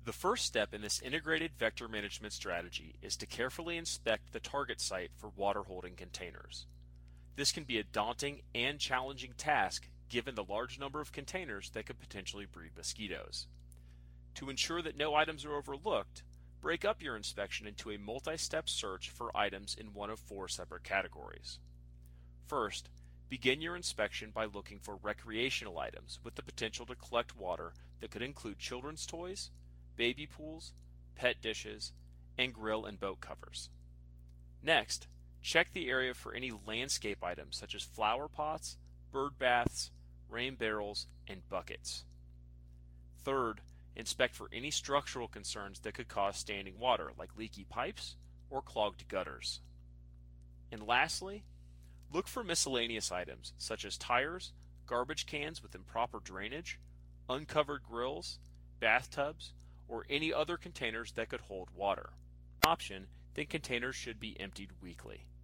The first step in this integrated vector management strategy is to carefully inspect the target site for water holding containers. This can be a daunting and challenging task given the large number of containers that could potentially breed mosquitoes. To ensure that no items are overlooked, break up your inspection into a multi-step search for items in one of four separate categories. First, begin your inspection by looking for recreational items with the potential to collect water that could include children's toys, baby pools, pet dishes, and grill and boat covers. Next, check the area for any landscape items such as flower pots, bird baths, rain barrels, and buckets. Third, inspect for any structural concerns that could cause standing water like leaky pipes or clogged gutters. And lastly, look for miscellaneous items such as tires, garbage cans with improper drainage, uncovered grills, bathtubs, or any other containers that could hold water. Option, then containers should be emptied weekly.